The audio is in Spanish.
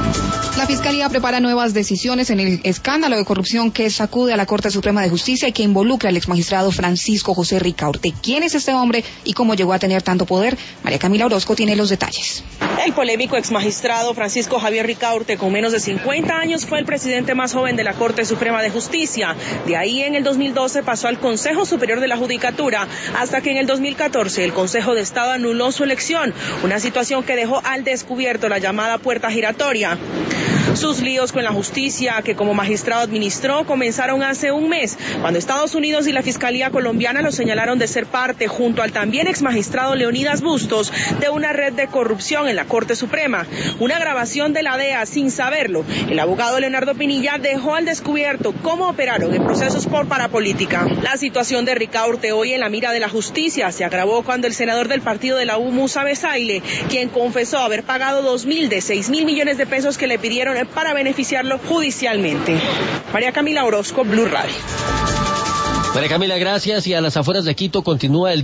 La Fiscalía prepara nuevas decisiones en el escándalo de corrupción que sacude a la Corte Suprema de Justicia y que involucra al exmagistrado Francisco José Ricaurte. ¿Quién es este hombre y cómo llegó a tener tanto poder? María Camila Orozco tiene los detalles. El polémico exmagistrado Francisco Javier Ricaurte, con menos de 50 años, fue el presidente más joven de la Corte Suprema de Justicia. De ahí, en el 2012, pasó al Consejo Superior de la Judicatura, hasta que en el 2014 el Consejo de Estado anuló su elección, una situación que dejó al descubierto la llamada puerta giratoria. Sus líos con la justicia, que como magistrado administró, comenzaron hace un mes, cuando Estados Unidos y la Fiscalía colombiana lo señalaron de ser parte, junto al también exmagistrado Leonidas Bustos, de una red de corrupción en la Corte Suprema. Una grabación de la DEA sin saberlo. El abogado Leonardo Pinilla dejó al descubierto cómo operaron en procesos por parapolítica. La situación de Ricaurte, hoy en la mira de la justicia, se agravó cuando el senador del partido de la U, Musa Besaile, quien confesó haber pagado 2.000 de 6.000 millones de pesos que le pidieron para beneficiarlo judicialmente. María Camila Orozco, Blue Radio. María Camila, gracias. Y a las afueras de Quito continúa el